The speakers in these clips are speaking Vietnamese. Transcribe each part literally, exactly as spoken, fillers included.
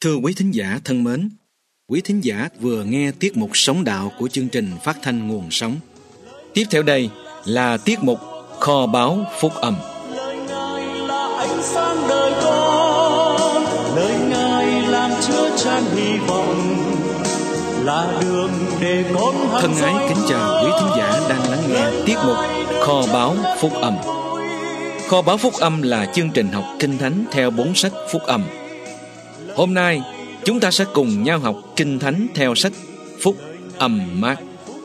Thưa quý thính giả thân mến, quý thính giả vừa nghe tiết mục Sống Đạo của chương trình phát thanh Nguồn Sống. Tiếp theo đây là tiết mục Kho báu Phúc Âm. Lời Ngài là ánh sáng đời con, lời Ngài làm chứa chan hy vọng, là đường để con thân ái kính chào quý thính giả đang lắng nghe tiết mục Kho báu Phúc Âm. Kho báu Phúc Âm là chương trình học Kinh Thánh theo bốn sách Phúc Âm. Hôm nay chúng ta sẽ cùng nhau học Kinh Thánh theo sách Phúc Âm Mác.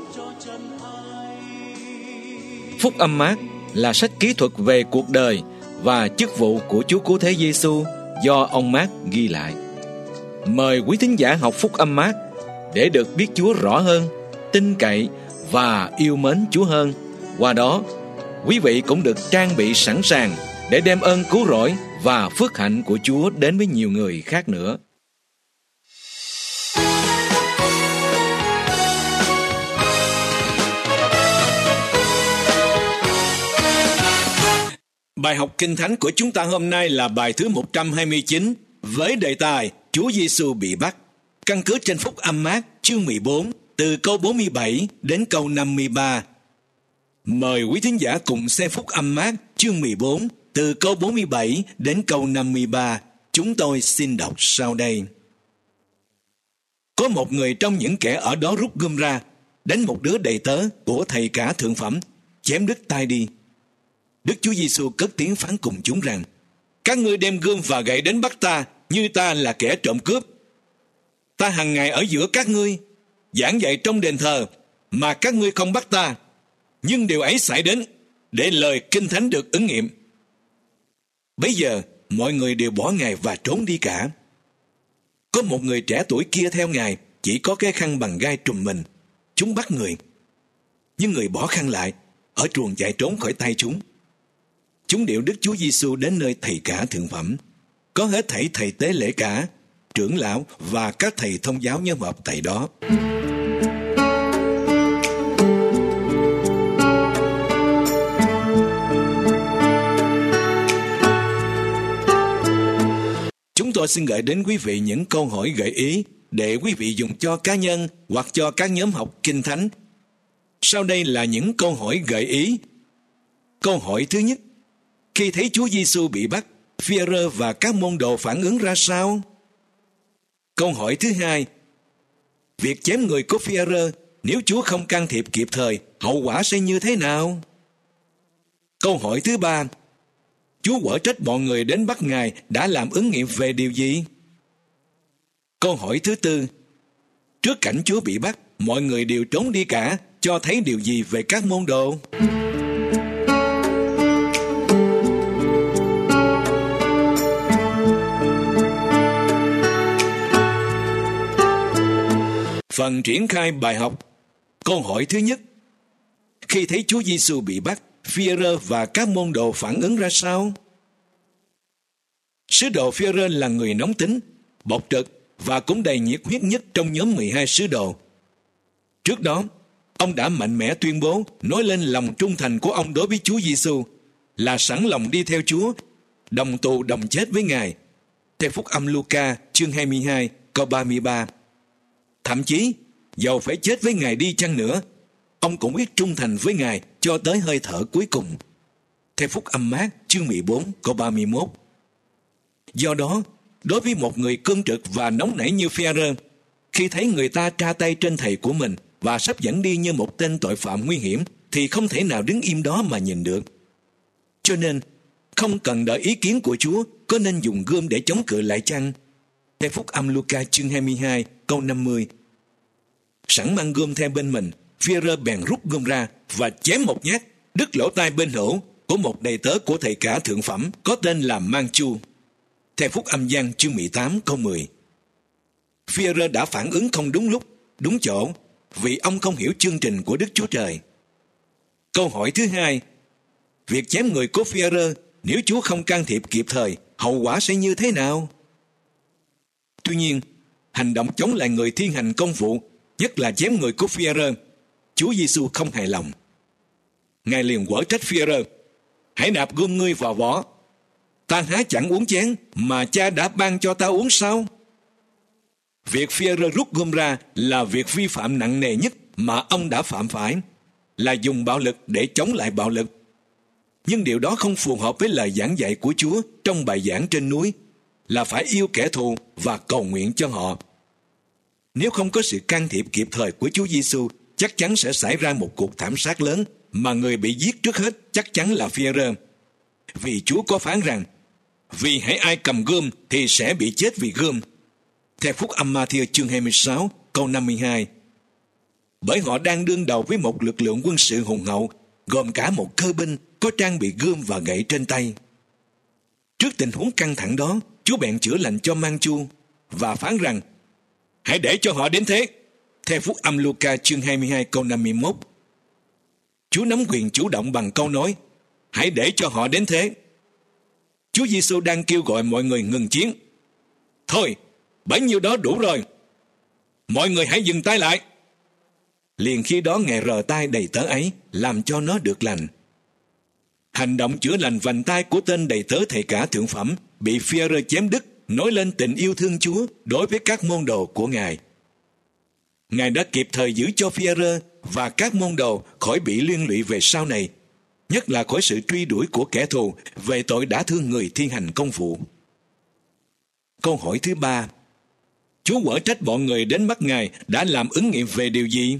Phúc Âm Mác là sách kỹ thuật về cuộc đời và chức vụ của Chúa Cứu Thế Giêsu do ông Mác ghi lại. Mời quý thính giả học Phúc Âm Mác để được biết Chúa rõ hơn, tin cậy và yêu mến Chúa hơn. Qua đó, quý vị cũng được trang bị sẵn sàng để đem ơn cứu rỗi và phước hạnh của Chúa đến với nhiều người khác nữa. Bài học Kinh Thánh của chúng ta hôm nay là bài thứ một trăm hai mươi chín với đề tài Chúa Giêsu bị bắt, căn cứ trên Phúc Âm Mác chương mười bốn từ câu bốn mươi bảy đến câu năm mươi ba. Mời quý thính giả cùng xem Phúc Âm Mác chương mười bốn từ câu bốn mươi bảy đến câu năm mươi ba. Chúng tôi xin đọc sau đây. Có một người trong những kẻ ở đó rút gươm ra, đánh một đứa đầy tớ của thầy cả thượng phẩm, chém đứt tai đi. Đức Chúa Giêsu cất tiếng phán cùng chúng rằng: các ngươi đem gươm và gậy đến bắt ta, như ta là kẻ trộm cướp. Ta hằng ngày ở giữa các ngươi, giảng dạy trong đền thờ, mà các ngươi không bắt ta. Nhưng điều ấy xảy đến để lời Kinh Thánh được ứng nghiệm. Bấy giờ mọi người đều bỏ Ngài và trốn đi cả. Có một người trẻ tuổi kia theo Ngài, chỉ có cái khăn bằng gai trùm mình. Chúng bắt người, nhưng người bỏ khăn lại, ở truồng chạy trốn khỏi tay chúng. Chúng điệu Đức Chúa Giêsu đến nơi thầy cả thượng phẩm, có hết thảy thầy tế lễ cả, trưởng lão và các thầy thông giáo nhóm họp tại đó. Chúng tôi xin gửi đến quý vị những câu hỏi gợi ý để quý vị dùng cho cá nhân hoặc cho các nhóm học Kinh Thánh. Sau đây là những câu hỏi gợi ý. Câu hỏi thứ nhất: khi thấy Chúa Giêsu bị bắt, Phi-e-rơ và các môn đồ phản ứng ra sao? Câu hỏi thứ hai: việc chém người của Phi-e-rơ, nếu Chúa không can thiệp kịp thời, hậu quả sẽ như thế nào? Câu hỏi thứ ba: Chúa quở trách bọn người đến bắt Ngài đã làm ứng nghiệm về điều gì? Câu hỏi thứ tư: trước cảnh Chúa bị bắt, mọi người đều trốn đi cả, cho thấy điều gì về các môn đồ? Phần triển khai bài học. Câu hỏi thứ nhất: khi thấy Chúa Giêsu bị bắt, Phi-e-rơ và các môn đồ phản ứng ra sao? Sứ đồ Phi-e-rơ là người nóng tính, bộc trực và cũng đầy nhiệt huyết nhất trong nhóm mười hai sứ đồ. Trước đó, ông đã mạnh mẽ tuyên bố nói lên lòng trung thành của ông đối với Chúa Giêsu, là sẵn lòng đi theo Chúa, đồng tù đồng chết với Ngài, theo Phúc Âm Luca chương hai mươi hai câu ba mươi ba. Thậm chí, dầu phải chết với Ngài đi chăng nữa, ông cũng biết trung thành với Ngài cho tới hơi thở cuối cùng, theo Phúc Âm Mác chương mười bốn câu ba mươi mốt. Do đó, đối với một người cương trực và nóng nảy như Phi-e-rơ, khi thấy người ta tra tay trên thầy của mình và sắp dẫn đi như một tên tội phạm nguy hiểm, thì không thể nào đứng im đó mà nhìn được. Cho nên, không cần đợi ý kiến của Chúa có nên dùng gươm để chống cự lại chăng, theo Phúc Âm Luca chương hai mươi hai câu năm mươi. Sẵn mang gươm theo bên mình, Phi-e-rơ bèn rút gươm ra và chém một nhát, đứt lỗ tai bên hữu của một đầy tớ của thầy cả thượng phẩm có tên là Mang-chu, theo Phúc Âm Giăng chương mười tám câu mười. Phi-e-rơ đã phản ứng không đúng lúc, đúng chỗ, vì ông không hiểu chương trình của Đức Chúa Trời. Câu hỏi thứ hai: việc chém người của Phi-e-rơ, nếu Chúa không can thiệp kịp thời, hậu quả sẽ như thế nào? Tuy nhiên, hành động chống lại người thi hành công vụ, nhất là chém người của Phi-e-rơ, Chúa Giêsu không hài lòng. Ngài liền quở trách Phi-e-rơ: hãy nạp gươm ngươi vào vỏ. Ta há chẳng uống chén mà Cha đã ban cho ta uống sao? việc Phi-e-rơ rút gươm ra là việc vi phạm nặng nề nhất mà ông đã phạm phải, là dùng bạo lực để chống lại bạo lực. Nhưng điều đó không phù hợp với lời giảng dạy của Chúa trong bài giảng trên núi, là phải yêu kẻ thù và cầu nguyện cho họ. Nếu không có sự can thiệp kịp thời của Chúa Giêsu, chắc chắn sẽ xảy ra một cuộc thảm sát lớn, mà người bị giết trước hết chắc chắn là Phi-e-rơ. Vì Chúa có phán rằng, vì hễ ai cầm gươm thì sẽ bị chết vì gươm. Theo Phúc Âm Ma-thi-ơ chương hai mươi sáu, câu năm mươi hai. Bởi họ đang đương đầu với một lực lượng quân sự hùng hậu, gồm cả một cơ binh có trang bị gươm và gậy trên tay. Trước tình huống căng thẳng đó, Chúa bèn chữa lành cho mang-chu và phán rằng, hãy để cho họ đến thế. Theo Phúc Âm Luca chương hai mươi hai câu năm mươi mốt. Chúa nắm quyền chủ động bằng câu nói, hãy để cho họ đến thế. Chúa Giêsu đang kêu gọi mọi người ngừng chiến. Thôi, bấy nhiêu đó đủ rồi. Mọi người hãy dừng tay lại. Liền khi đó Ngài rờ tay đầy tớ ấy, làm cho nó được lành. Hành động chữa lành vành tay của tên đầy tớ thầy cả thượng phẩm bị Phi-e-rơ chém đứt nói lên tình yêu thương Chúa đối với các môn đồ của Ngài. Ngài đã kịp thời giữ cho Phi-e-rơ và các môn đồ khỏi bị liên lụy về sau này, nhất là khỏi sự truy đuổi của kẻ thù về tội đã thương người thi hành công vụ. Câu hỏi thứ ba, Chúa quở trách bọn người đến bắt Ngài đã làm ứng nghiệm về điều gì?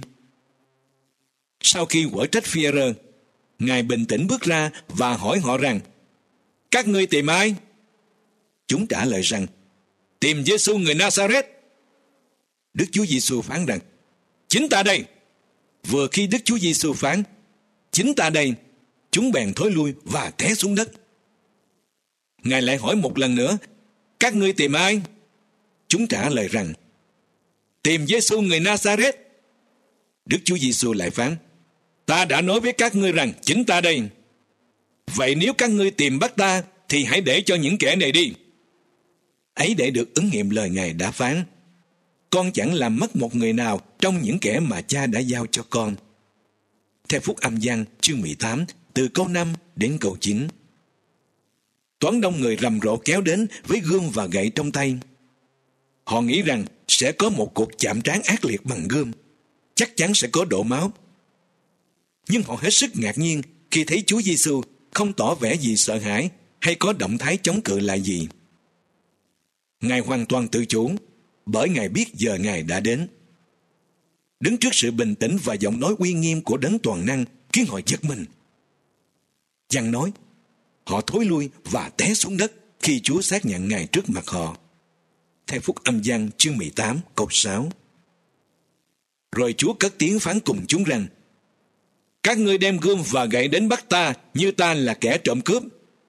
Sau khi quở trách Phi-e-rơ, Ngài bình tĩnh bước ra và hỏi họ rằng, các ngươi tìm ai? Chúng trả lời rằng, tìm Giê-xu người Na-sa-rét. Đức Chúa Giêsu phán rằng, chính ta đây. Vừa khi Đức Chúa Giêsu phán, chính ta đây, chúng bèn thối lui và té xuống đất. Ngài lại hỏi một lần nữa, các ngươi tìm ai? Chúng trả lời rằng, tìm Giê-xu người Na-sa-rét. Đức Chúa Giêsu lại phán, ta đã nói với các ngươi rằng chính ta đây. Vậy nếu các ngươi tìm bắt ta, thì hãy để cho những kẻ này đi. Ấy để được ứng nghiệm lời Ngài đã phán, con chẳng làm mất một người nào trong những kẻ mà cha đã giao cho con. Theo Phúc Âm Giăng chương mười tám, từ câu năm đến câu chín. Toán đông người rầm rộ kéo đến với gươm và gậy trong tay. Họ nghĩ rằng sẽ có một cuộc chạm trán ác liệt bằng gươm, chắc chắn sẽ có đổ máu. Nhưng họ hết sức ngạc nhiên khi thấy Chúa Giêsu không tỏ vẻ gì sợ hãi hay có động thái chống cự lại gì. Ngài hoàn toàn tự chủ, bởi Ngài biết giờ Ngài đã đến. Đứng trước sự bình tĩnh và giọng nói uy nghiêm của Đấng toàn năng khiến họ giật mình. Giăng nói, họ thối lui và té xuống đất khi Chúa xác nhận Ngài trước mặt họ. Theo Phúc Âm Giăng chương mười tám câu sáu. Rồi Chúa cất tiếng phán cùng chúng rằng, các ngươi đem gươm và gậy đến bắt ta như ta là kẻ trộm cướp.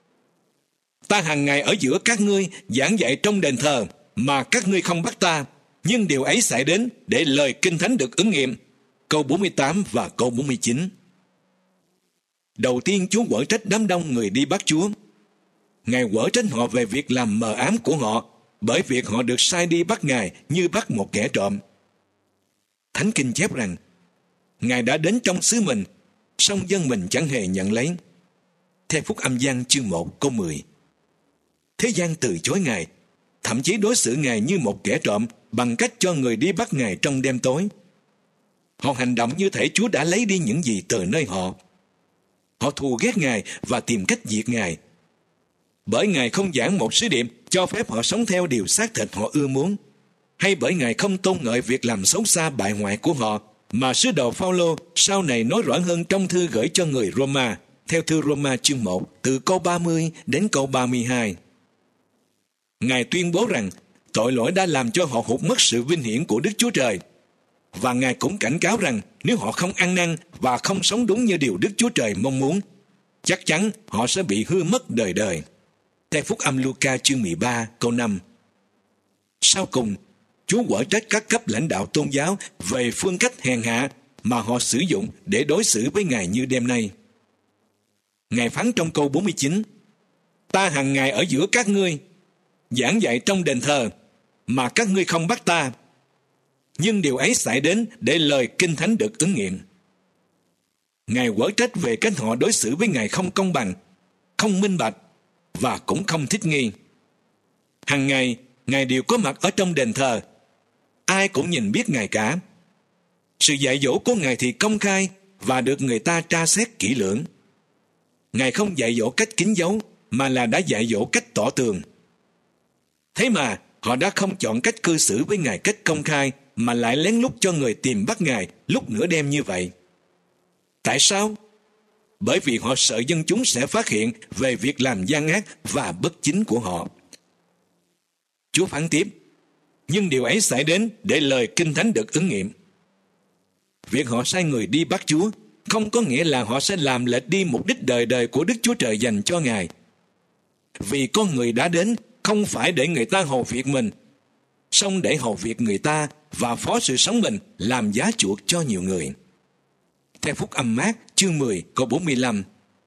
Ta hàng ngày ở giữa các ngươi giảng dạy trong đền thờ, mà các ngươi không bắt ta, nhưng điều ấy xảy đến để lời Kinh Thánh được ứng nghiệm. Câu bốn mươi tám và câu bốn mươi chín. Đầu tiên Chúa quở trách đám đông người đi bắt Chúa. Ngài quở trách họ về việc làm mờ ám của họ, bởi việc họ được sai đi bắt Ngài như bắt một kẻ trộm. Thánh Kinh chép rằng, Ngài đã đến trong xứ mình, song dân mình chẳng hề nhận lấy. Theo Phúc Âm Giăng chương một câu mười. Thế gian từ chối Ngài, thậm chí đối xử Ngài như một kẻ trộm bằng cách cho người đi bắt Ngài trong đêm tối. Họ hành động như thể Chúa đã lấy đi những gì từ nơi họ. Họ thù ghét Ngài và tìm cách diệt Ngài. Bởi Ngài không giảng một sứ điệp cho phép họ sống theo điều xác thịt họ ưa muốn, hay bởi Ngài không tôn ngợi việc làm xấu xa bại hoại của họ, mà sứ đồ Phao-lô sau này nói rõ hơn trong thư gửi cho người Roma, theo thư Roma chương một, từ câu ba mươi đến câu ba mươi hai. Ngài tuyên bố rằng tội lỗi đã làm cho họ hụt mất sự vinh hiển của Đức Chúa Trời, và Ngài cũng cảnh cáo rằng nếu họ không ăn năn và không sống đúng như điều Đức Chúa Trời mong muốn, chắc chắn họ sẽ bị hư mất đời đời. Theo Phúc Âm Luca chương mười ba câu năm. Sau cùng, Chúa quở trách các cấp lãnh đạo tôn giáo về phương cách hèn hạ mà họ sử dụng để đối xử với Ngài như đêm nay. Ngài phán trong câu bốn mươi chín, ta hằng ngày ở giữa các ngươi, giảng dạy trong đền thờ, mà các ngươi không bắt ta. Nhưng điều ấy xảy đến để lời Kinh Thánh được ứng nghiệm. Ngài quở trách về cách họ đối xử với Ngài không công bằng, không minh bạch và cũng không thích nghi. Hằng ngày, Ngài đều có mặt ở trong đền thờ, ai cũng nhìn biết Ngài cả. Sự dạy dỗ của Ngài thì công khai và được người ta tra xét kỹ lưỡng. Ngài không dạy dỗ cách kín giấu, mà là đã dạy dỗ cách tỏ tường. Thế mà họ đã không chọn cách cư xử với Ngài cách công khai, mà lại lén lút cho người tìm bắt Ngài lúc nửa đêm như vậy. Tại sao? Bởi vì họ sợ dân chúng sẽ phát hiện về việc làm gian ác và bất chính của họ. Chúa phán tiếp, nhưng điều ấy xảy đến để lời Kinh Thánh được ứng nghiệm. Việc họ sai người đi bắt Chúa không có nghĩa là họ sẽ làm lệch đi mục đích đời đời của Đức Chúa Trời dành cho Ngài. Vì con người đã đến không phải để người ta hầu việc mình, song để hầu việc người ta và phó sự sống mình làm giá chuộc cho nhiều người. Theo Phúc Âm Mác chương mười câu bốn mươi lăm,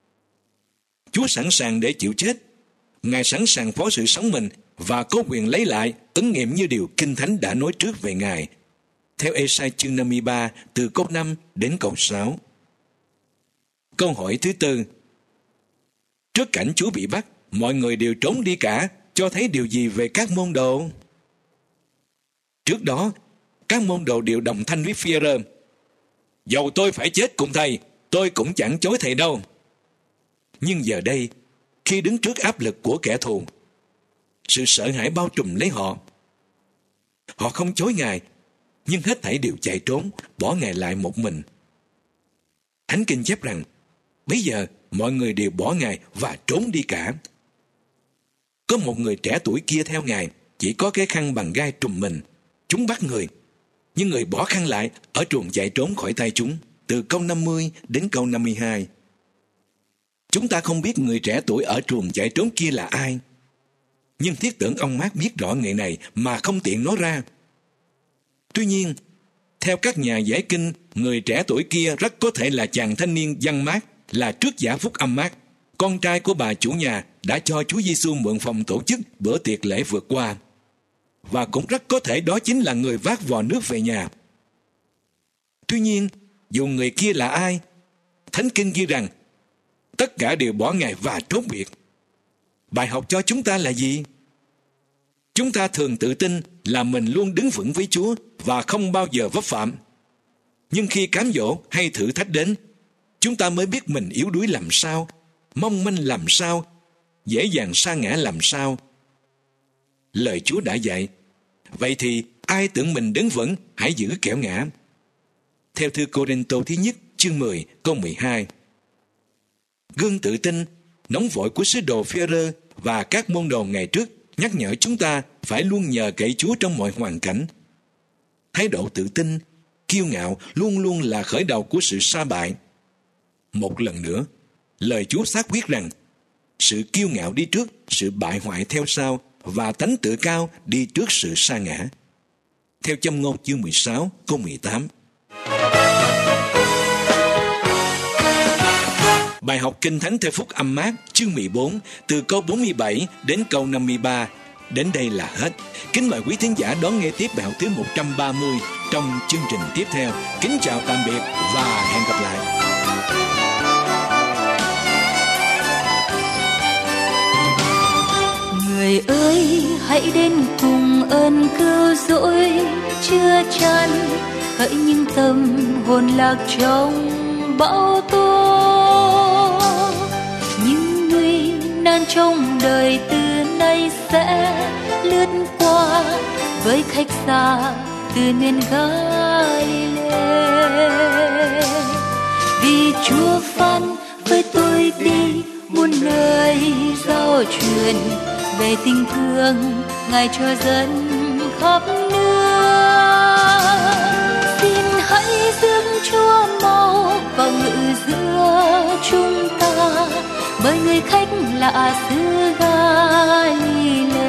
Chúa sẵn sàng để chịu chết. Ngài sẵn sàng phó sự sống mình và có quyền lấy lại, ứng nghiệm như điều Kinh Thánh đã nói trước về Ngài. Theo Ê-sai chương năm mươi ba từ câu năm đến câu sáu. Câu hỏi thứ tư, trước cảnh Chúa bị bắt, mọi người đều trốn đi cả, cho thấy điều gì về các môn đồ? Trước đó, các môn đồ đều đồng thanh với Phi-e-rơ, dầu tôi phải chết cùng thầy, tôi cũng chẳng chối thầy đâu. Nhưng giờ đây, khi đứng trước áp lực của kẻ thù, sự sợ hãi bao trùm lấy họ. Họ không chối Ngài, nhưng hết thảy đều chạy trốn, bỏ Ngài lại một mình. Thánh Kinh chép rằng, bây giờ mọi người đều bỏ Ngài và trốn đi cả. Có một người trẻ tuổi kia theo Ngài, chỉ có cái khăn bằng gai trùm mình. Chúng bắt người, nhưng người bỏ khăn lại, ở truồng chạy trốn khỏi tay chúng. Từ câu năm mươi đến câu năm mươi hai. Chúng ta không biết người trẻ tuổi ở truồng chạy trốn kia là ai, nhưng thiết tưởng ông Mác biết rõ người này mà không tiện nói ra. Tuy nhiên, theo các nhà giải kinh, người trẻ tuổi kia rất có thể là chàng thanh niên Giăng Mác, là trước giả Phúc Âm Mác, con trai của bà chủ nhà đã cho Chúa Giêsu mượn phòng tổ chức bữa tiệc lễ vượt qua. Và cũng rất có thể đó chính là người vác vò nước về nhà. Tuy nhiên, dù người kia là ai, Thánh Kinh ghi rằng tất cả đều bỏ Ngài và trốn biệt. Bài học cho chúng ta là gì? Chúng ta thường tự tin là mình luôn đứng vững với Chúa và không bao giờ vấp phạm. Nhưng khi cám dỗ hay thử thách đến, chúng ta mới biết mình yếu đuối làm sao, mong manh làm sao, dễ dàng sa ngã làm sao. Lời Chúa đã dạy, vậy thì ai tưởng mình đứng vững, hãy giữ kẻo ngã. Theo thư Cô-rinh-tô thứ nhất chương mười câu mười hai. Gương tự tin, nóng vội của sứ đồ Phi-e-rơ và các môn đồ ngày trước nhắc nhở chúng ta phải luôn nhờ cậy Chúa trong mọi hoàn cảnh. Thái độ tự tin, kiêu ngạo luôn luôn là khởi đầu của sự sa bại. Một lần nữa, lời Chúa xác quyết rằng sự kiêu ngạo đi trước, sự bại hoại theo sau, và tánh tự cao đi trước sự sa ngã. Theo Châm ngôn chương mười sáu câu mười tám. Bài học Kinh Thánh theo Phúc Âm Mác chương mười bốn từ câu bốn mươi bảy đến câu năm mươi ba. Đến đây là hết. Kính mời quý thính giả đón nghe tiếp bài học thứ một trăm ba mươi trong chương trình tiếp theo. Kính chào tạm biệt và hẹn gặp lại. Người ơi, hãy đến cùng ơn cứu rỗi chưa chan, hỡi những tâm hồn lạc trong bão tố. Những nguy nan trong đời từ nay sẽ lướt qua với khách xa từ miền Galilee. Vì Chúa phán với tôi đi muôn nơi giao truyền về tình thương Ngài cho dân khắp nước. Xin hãy dâng Chúa mau vào ngự giữa chúng ta, bởi người khách lạ xứ Galilee.